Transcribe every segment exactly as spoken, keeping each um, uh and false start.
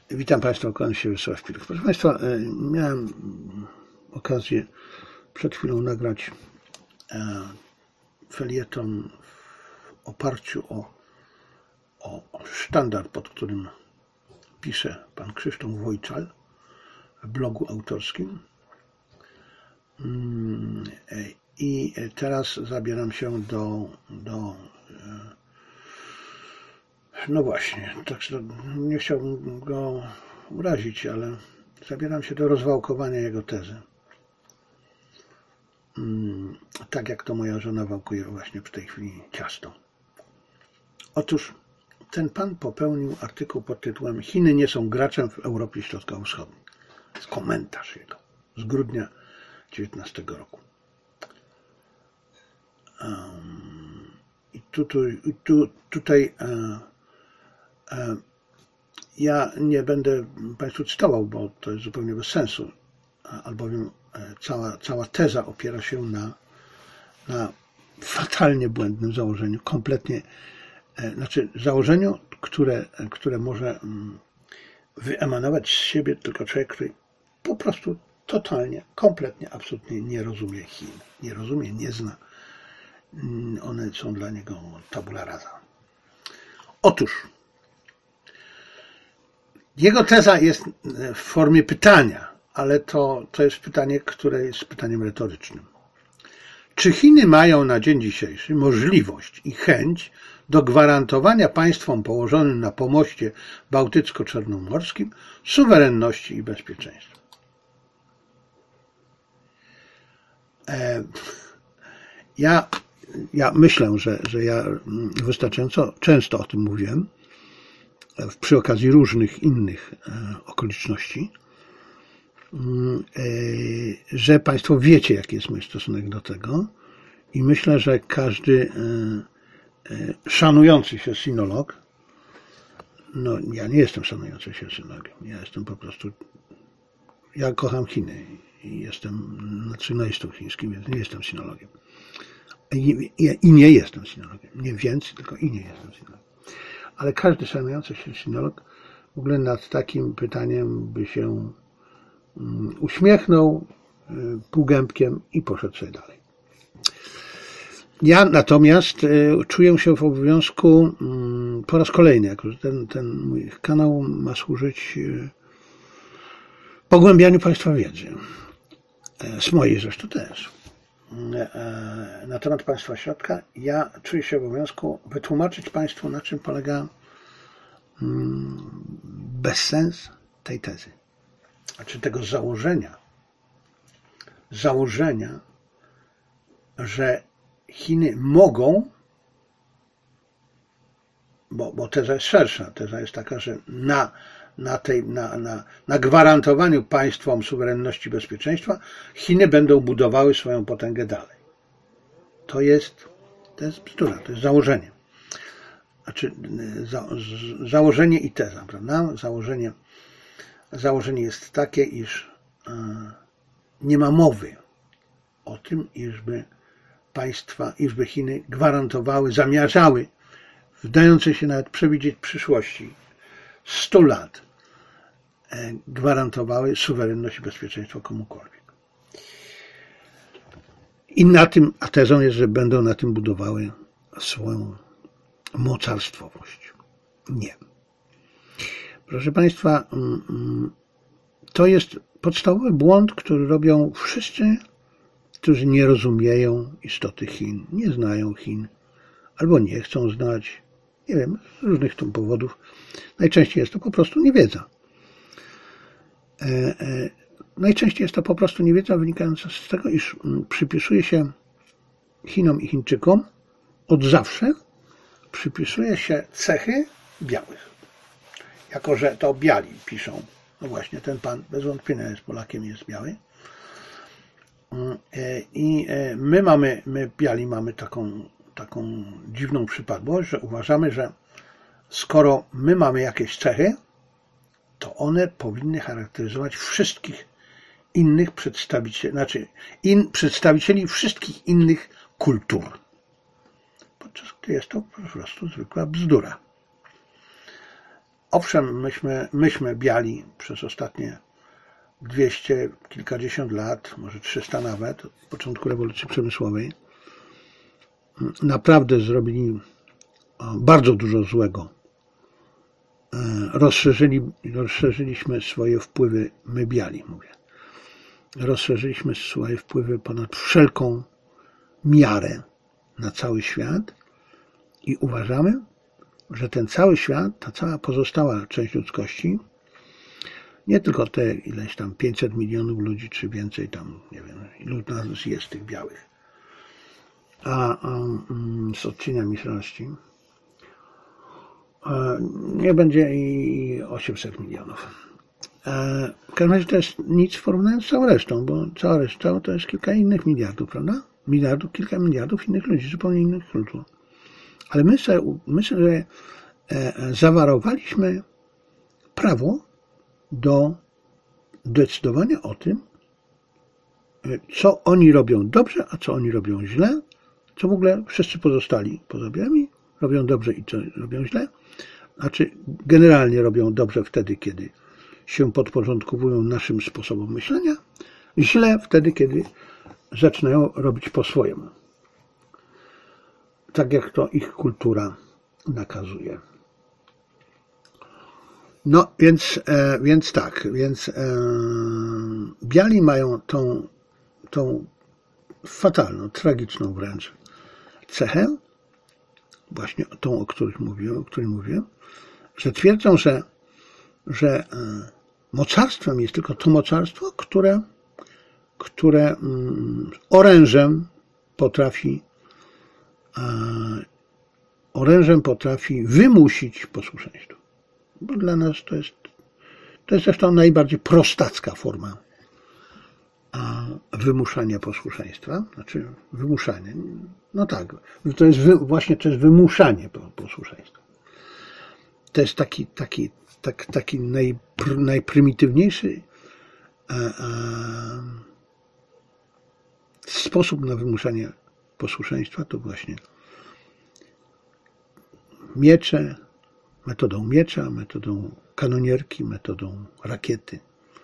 Witam Państwa, kłaniam się Wiesław Pilch. Proszę Państwa, miałem okazję przed chwilą nagrać felieton w oparciu o, o sztandar, pod którym pisze pan Krzysztof Wojczal w blogu autorskim. I teraz zabieram się do, do no właśnie, tak, nie chciałbym go urazić, ale zabieram się do rozwałkowania jego tezy. Tak jak to moja żona wałkuje właśnie w tej chwili ciasto. Otóż ten pan popełnił artykuł pod tytułem Chiny nie są graczem w Europie Środkowo-Wschodniej. To jest komentarz jego z grudnia dziewiętnastego roku. Um, I tutaj, tu, tutaj e, e, ja nie będę Państwu cytował, bo to jest zupełnie bez sensu, albowiem cała, cała teza opiera się na, na fatalnie błędnym założeniu, kompletnie, e, znaczy założeniu, które, które może wyemanować z siebie tylko człowiek, który po prostu totalnie, kompletnie, absolutnie nie rozumie Chin, nie rozumie, nie zna. One są dla niego tabula rasa. Otóż jego teza jest w formie pytania, ale to, to jest pytanie, które jest pytaniem retorycznym. Czy Chiny mają na dzień dzisiejszy możliwość i chęć do gwarantowania państwom położonym na pomoście bałtycko-czarnomorskim suwerenności i bezpieczeństwa? E, ja Ja myślę, że, że ja wystarczająco często o tym mówiłem przy okazji różnych innych okoliczności, że Państwo wiecie, jaki jest mój stosunek do tego i myślę, że każdy szanujący się sinolog, no ja nie jestem szanujący się sinologiem, ja jestem po prostu, ja kocham Chiny i jestem nacjonalistą chińskim, więc nie jestem sinologiem. I, i, I nie jestem sinologiem. Nie więcej, tylko i nie jestem sinologiem. Ale każdy szanujący się sinolog w ogóle nad takim pytaniem by się um, uśmiechnął y, półgębkiem i poszedł sobie dalej. Ja natomiast y, czuję się w obowiązku y, po raz kolejny, jako że ten, ten mój kanał ma służyć y, pogłębianiu Państwa wiedzy. Y, z mojej zresztą też. Na temat państwa środka, ja czuję się w obowiązku wytłumaczyć Państwu, na czym polega bezsens tej tezy. Znaczy tego założenia, założenia, że Chiny mogą, bo, bo teza jest szersza, teza jest taka, że na Na, tej, na, na, na gwarantowaniu państwom suwerenności i bezpieczeństwa Chiny będą budowały swoją potęgę dalej. To jest, to jest bzdura, to jest założenie. Znaczy za, założenie i teza, prawda? Założenie, założenie jest takie, iż e, nie ma mowy o tym, iżby państwa, iżby Chiny gwarantowały, zamierzały, wdające się nawet przewidzieć przyszłości, stu lat, gwarantowały suwerenność i bezpieczeństwo komukolwiek. I na tym, a tezą jest, że będą na tym budowały swoją mocarstwowość. Nie. Proszę Państwa, to jest podstawowy błąd, który robią wszyscy, którzy nie rozumieją istoty Chin, nie znają Chin, albo nie chcą znać, nie wiem, z różnych tu powodów. Najczęściej jest to po prostu niewiedza. E, e, najczęściej jest to po prostu niewiedza wynikająca z tego, iż przypisuje się Chinom i Chińczykom od zawsze przypisuje się cechy białych. Jako że to biali piszą. No właśnie, ten pan bez wątpienia jest Polakiem, jest biały. E, I my mamy, my biali mamy taką, taką dziwną przypadłość, że uważamy, że skoro my mamy jakieś cechy, to one powinny charakteryzować wszystkich innych przedstawicieli, znaczy in, przedstawicieli wszystkich innych kultur. Podczas gdy jest to po prostu zwykła bzdura. Owszem, myśmy, myśmy biali przez ostatnie dwieście kilkadziesiąt lat, może trzysta nawet, od początku rewolucji przemysłowej, naprawdę zrobili bardzo dużo złego. Rozszerzyli, rozszerzyliśmy swoje wpływy, my biali mówię, rozszerzyliśmy swoje wpływy ponad wszelką miarę na cały świat i uważamy, że ten cały świat, ta cała pozostała część ludzkości, nie tylko te ileś tam pięćset milionów ludzi, czy więcej tam, nie wiem, ilu nas jest tych białych, a, a z odcieniami środności, nie będzie i osiemset milionów. W każdym razie to jest nic w porównaniu z całą resztą, bo cała reszta to jest kilka innych miliardów, prawda? Miliardów, kilka miliardów innych ludzi, zupełnie innych kultur. Ale my sobie, my sobie zawarowaliśmy prawo do decydowania o tym, co oni robią dobrze, a co oni robią źle, co w ogóle wszyscy pozostali poza białymi robią dobrze i co robią źle. Znaczy, generalnie robią dobrze wtedy, kiedy się podporządkowują naszym sposobom myślenia, źle wtedy, kiedy zaczynają robić po swojemu. Tak jak to ich kultura nakazuje. No więc, e, więc tak, więc e, biali mają tą, tą fatalną, tragiczną wręcz cechę, właśnie tą, o której mówiłem, o której mówiłem, że twierdzą, że, że e, mocarstwem jest tylko to mocarstwo, które, które mm, orężem potrafi e, orężem potrafi wymusić posłuszeństwo. Bo dla nas to jest, to jest zresztą najbardziej prostacka forma wymuszania posłuszeństwa. Znaczy wymuszanie. No tak, to jest wy, właśnie to jest wymuszanie posłuszeństwa. To jest taki, taki, tak, taki najpr, najprymitywniejszy a, a, sposób na wymuszanie posłuszeństwa to właśnie miecze, metodą miecza, metodą kanonierki, metodą rakiety,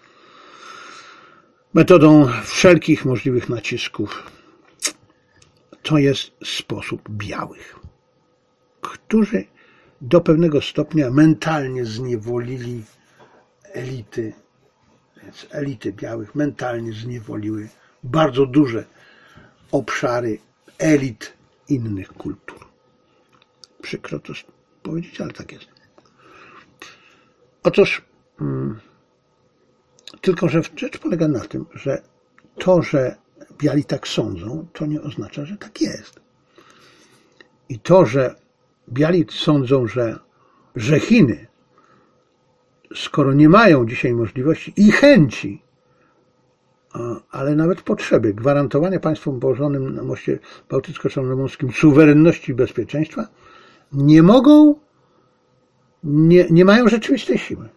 metodą wszelkich możliwych nacisków. To jest sposób białych, którzy do pewnego stopnia mentalnie zniewolili elity, więc elity białych mentalnie zniewoliły bardzo duże obszary elit innych kultur. Przykro to powiedzieć, ale tak jest. Otóż hmm, tylko, że rzecz polega na tym, że to, że biali tak sądzą, to nie oznacza, że tak jest. I to, że biali sądzą, że, że Chiny, skoro nie mają dzisiaj możliwości i chęci, ale nawet potrzeby gwarantowania państwom położonym na moście bałtycko-czarnomorskim suwerenności i bezpieczeństwa, nie mogą, nie, nie mają rzeczywistej siły.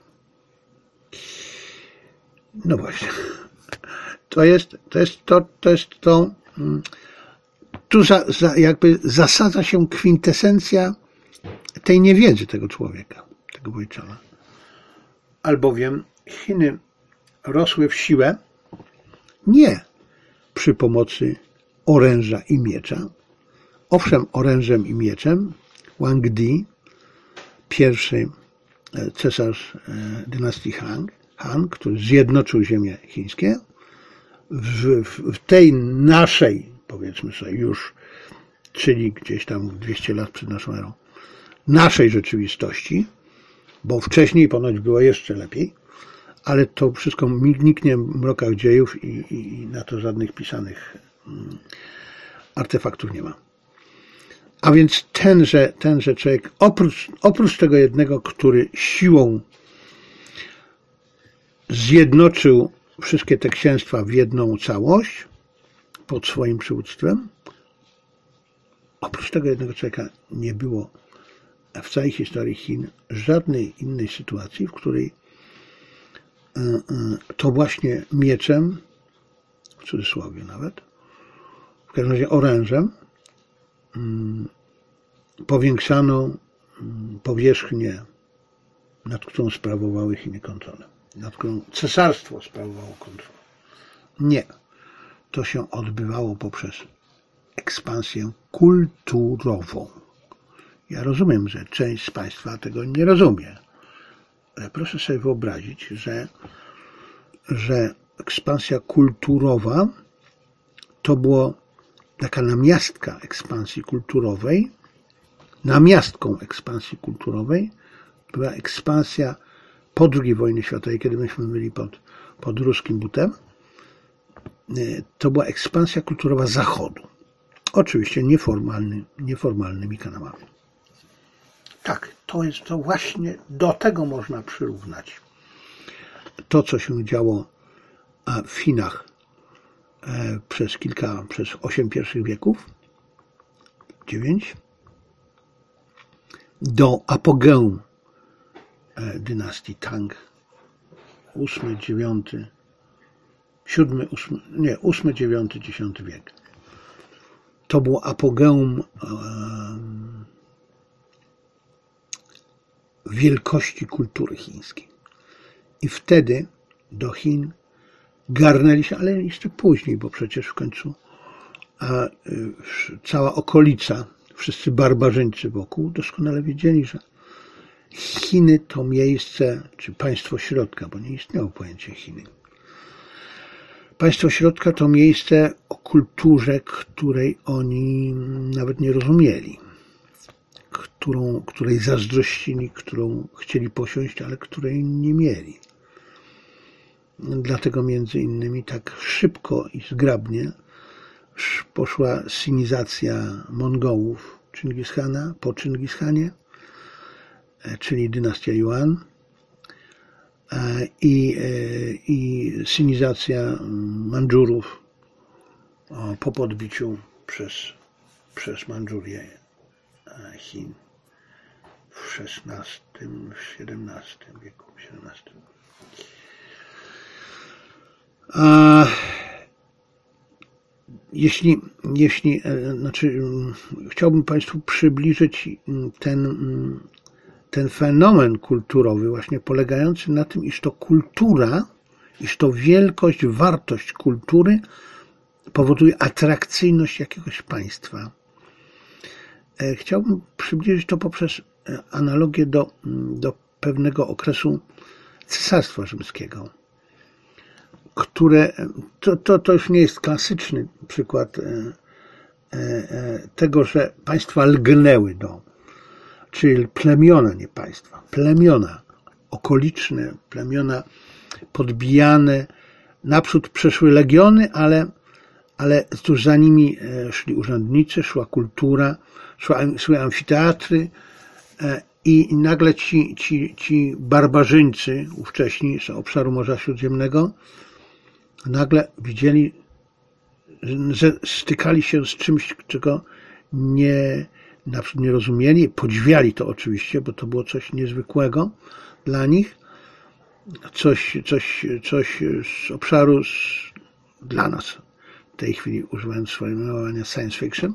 No właśnie. To jest to, jest to, to, jest to tu za, za, jakby zasadza się kwintesencja tej niewiedzy tego człowieka, tego Wojciała. Albowiem Chiny rosły w siłę nie przy pomocy oręża i miecza. Owszem, orężem i mieczem Wang Di, pierwszy cesarz dynastii Han, Han, który zjednoczył ziemię chińskie, w, w tej naszej, powiedzmy sobie już, czyli gdzieś tam dwieście lat przed naszą erą, naszej rzeczywistości, bo wcześniej ponoć było jeszcze lepiej, ale to wszystko niknie w mrokach dziejów i, i, i na to żadnych pisanych artefaktów nie ma. A więc tenże, tenże człowiek, oprócz, oprócz tego jednego, który siłą zjednoczył wszystkie te księstwa w jedną całość pod swoim przywództwem, oprócz tego jednego człowieka nie było w całej historii Chin żadnej innej sytuacji, w której to właśnie mieczem, w cudzysłowie nawet, w każdym razie orężem, powiększano powierzchnię nad którą sprawowały Chiny kontrolę, nad którą cesarstwo sprawowało kontrolę. Nie. To się odbywało poprzez ekspansję kulturową. Ja rozumiem, że część z Państwa tego nie rozumie, ale proszę sobie wyobrazić, że, że ekspansja kulturowa to była taka namiastka ekspansji kulturowej. Namiastką ekspansji kulturowej była ekspansja po drugiej wojnie światowej, kiedy myśmy byli pod, pod ruskim butem. To była ekspansja kulturowa Zachodu. Oczywiście nieformalny, nieformalnymi kanałami. Tak, to jest to właśnie, do tego można przyrównać to, co się działo w Chinach przez kilka, przez osiem pierwszych wieków, dziewięć, do apogeum dynastii Tang, ósmy, dziewiąty, siódmy, ósmy, nie, ósmy, dziewiąty, dziesiąty wiek. To było apogeum um, wielkości kultury chińskiej. I wtedy do Chin garnęli się, ale jeszcze później, bo przecież w końcu a, y, cała okolica, wszyscy barbarzyńcy wokół doskonale wiedzieli, że Chiny to miejsce, czy państwo środka, bo nie istniało pojęcie Chiny. Państwo środka to miejsce o kulturze, której oni nawet nie rozumieli, którą, której zazdrościli, którą chcieli posiąść, ale której nie mieli. Dlatego między innymi tak szybko i zgrabnie poszła sinizacja Mongołów Czingishana po Czingishanie, czyli dynastia Yuan, i, i sinizacja Mandżurów po podbiciu przez, przez Mandżurię Chin w szesnastym, w siedemnastym wieku. siedemnastym. A jeśli, jeśli, znaczy, chciałbym Państwu przybliżyć ten, ten fenomen kulturowy, właśnie polegający na tym, iż to kultura, iż to wielkość, wartość kultury powoduje atrakcyjność jakiegoś państwa. Chciałbym przybliżyć to poprzez analogię do, do pewnego okresu Cesarstwa Rzymskiego, które, to, to, to już nie jest klasyczny przykład tego, że państwa lgnęły do, czyli plemiona, nie państwa, plemiona okoliczne, plemiona podbijane, naprzód przeszły legiony, ale, ale tuż za nimi szli urzędnicy, szła kultura, szła, szły amfiteatry i nagle ci, ci, ci barbarzyńcy ówcześni z obszaru Morza Śródziemnego nagle widzieli, że stykali się z czymś, czego nie, naprzód nie rozumieli, podziwiali to oczywiście, bo to było coś niezwykłego dla nich, coś, coś, coś z obszaru z, dla nas, w tej chwili używając sformułowania science fiction.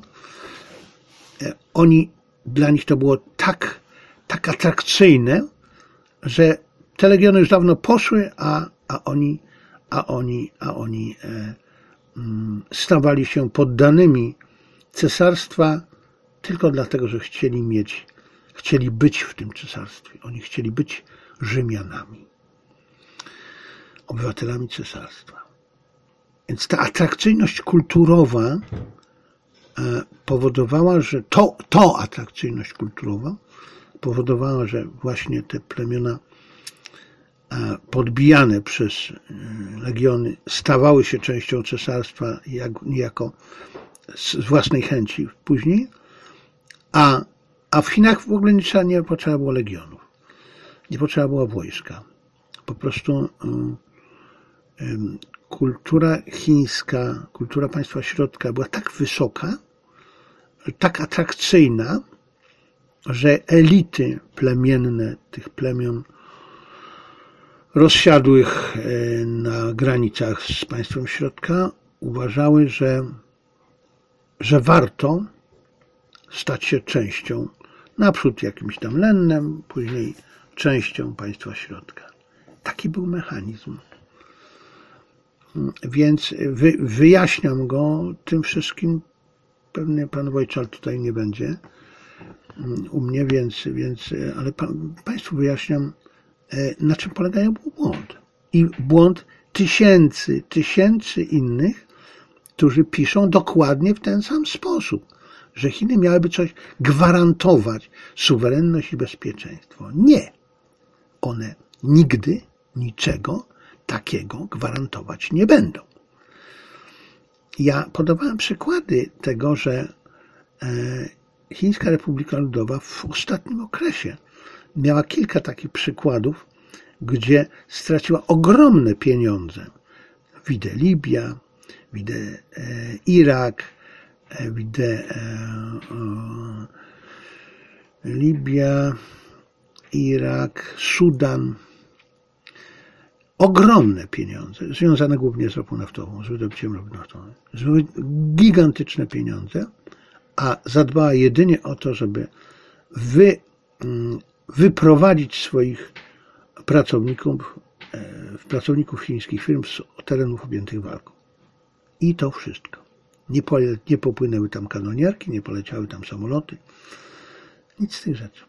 Oni, dla nich to było tak, tak atrakcyjne, że te legiony już dawno poszły, a, a oni, a oni, a oni e, mm, stawali się poddanymi cesarstwa tylko dlatego, że chcieli mieć, chcieli być w tym cesarstwie. Oni chcieli być Rzymianami, obywatelami cesarstwa. Więc ta atrakcyjność kulturowa powodowała, że to, to atrakcyjność kulturowa powodowała, że właśnie te plemiona podbijane przez legiony stawały się częścią cesarstwa jak, niejako z własnej chęci później, a, a w Chinach w ogóle nie, trzeba, nie potrzeba było legionów, nie potrzeba było wojska. Po prostu um, um, kultura chińska, kultura państwa środka była tak wysoka, tak atrakcyjna, że elity plemienne tych plemion rozsiadłych na granicach z państwem środka uważały, że, że warto stać się częścią, naprzód jakimś tam lennem, później częścią państwa środka. Taki był mechanizm. Więc wy, wyjaśniam go tym wszystkim. Pewnie pan Wojczal tutaj nie będzie u mnie, więc, więc ale pa, państwu wyjaśniam, na czym polega błąd. I błąd tysięcy, tysięcy innych, którzy piszą dokładnie w ten sam sposób, że Chiny miałyby coś gwarantować, suwerenność i bezpieczeństwo. Nie. One nigdy niczego takiego gwarantować nie będą. Ja podawałem przykłady tego, że Chińska Republika Ludowa w ostatnim okresie miała kilka takich przykładów, gdzie straciła ogromne pieniądze. Widzę Libia, widzę Irak, widzę Libia, Irak, Sudan. Ogromne pieniądze, związane głównie z ropą naftową, z wydobyciem ropy naftowej. Gigantyczne pieniądze, a zadbała jedynie o to, żeby wy, wyprowadzić swoich pracowników, pracowników chińskich firm z terenów objętych walką. I to wszystko. Nie, po, nie popłynęły tam kanonierki, nie poleciały tam samoloty. Nic z tych rzeczy.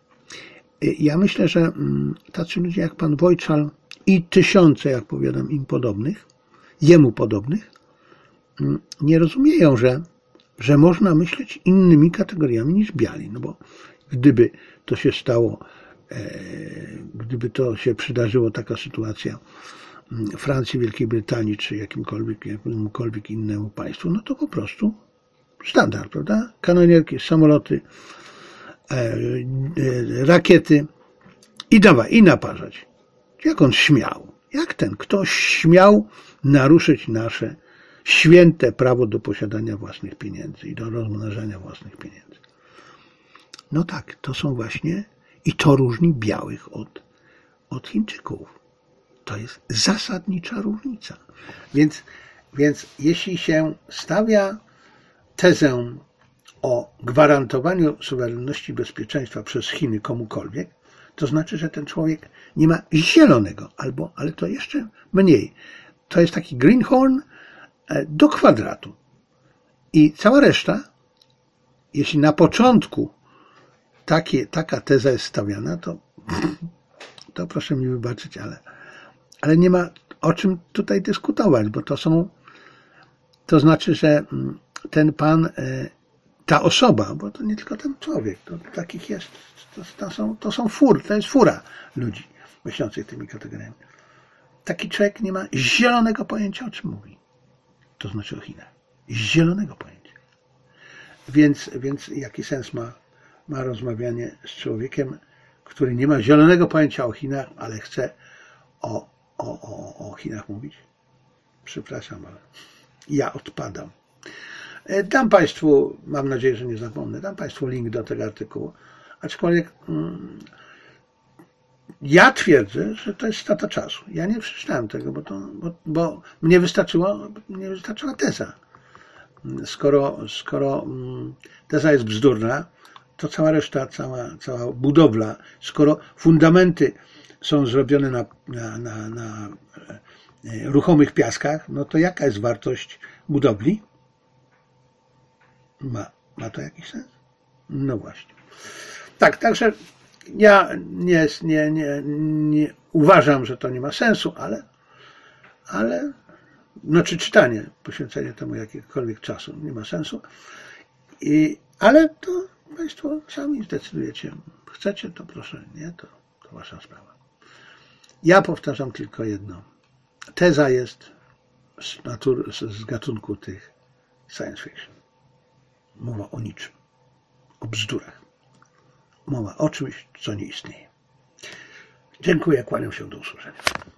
Ja myślę, że tacy ludzie jak pan Wojczal i tysiące, jak powiadam, im podobnych, jemu podobnych, nie rozumieją, że, że można myśleć innymi kategoriami niż biali. No bo gdyby to się stało, e, gdyby to się przydarzyło, taka sytuacja Francji, Wielkiej Brytanii, czy jakimkolwiek, jakimkolwiek innemu państwu, no to po prostu standard, prawda? Kanonierki, samoloty, e, e, rakiety i dawaj, i naparzać. Jak on śmiał? Jak ten ktoś śmiał naruszyć nasze święte prawo do posiadania własnych pieniędzy i do rozmnażania własnych pieniędzy? No tak, to są właśnie, i to różni białych od, od Chińczyków. To jest zasadnicza różnica. Więc, więc jeśli się stawia tezę o gwarantowaniu suwerenności i bezpieczeństwa przez Chiny komukolwiek, to znaczy, że ten człowiek nie ma zielonego, albo, ale to jeszcze mniej. To jest taki greenhorn do kwadratu. I cała reszta, jeśli na początku takie, taka teza jest stawiana, to, to proszę mi wybaczyć, ale, ale nie ma o czym tutaj dyskutować, bo to są, to znaczy, że ten pan, ta osoba, bo to nie tylko ten człowiek, to takich jest, to, to są, to są fur, to jest fura ludzi myślących tymi kategoriami. Taki człowiek nie ma zielonego pojęcia, o czym mówi. To znaczy o Chinach. Zielonego pojęcia. Więc, więc jaki sens ma, ma rozmawianie z człowiekiem, który nie ma zielonego pojęcia o Chinach, ale chce o, o, o, o Chinach mówić? Przepraszam, ale ja odpadam. Dam Państwu, mam nadzieję, że nie zapomnę, dam Państwu link do tego artykułu, aczkolwiek mm, ja twierdzę, że to jest strata czasu. Ja nie przeczytałem tego, bo, to, bo, bo mnie wystarczyło, mnie wystarczyła teza. Skoro, skoro mm, teza jest bzdurna, to cała reszta, cała, cała budowla, skoro fundamenty są zrobione na, na, na, na ruchomych piaskach, no to jaka jest wartość budowli? Ma, ma to jakiś sens? No właśnie. Tak, także ja nie, nie, nie, nie uważam, że to nie ma sensu, ale, ale znaczy czytanie, poświęcenie temu jakiegokolwiek czasu nie ma sensu. I, ale to Państwo sami zdecydujecie. Chcecie, to proszę, nie, to, to Wasza sprawa. Ja powtarzam tylko jedno. Teza jest z, natury, z gatunku tych science fiction. Mowa o niczym. O bzdurach. Mowa o czymś, co nie istnieje. Dziękuję, kłaniam się, do usłyszenia.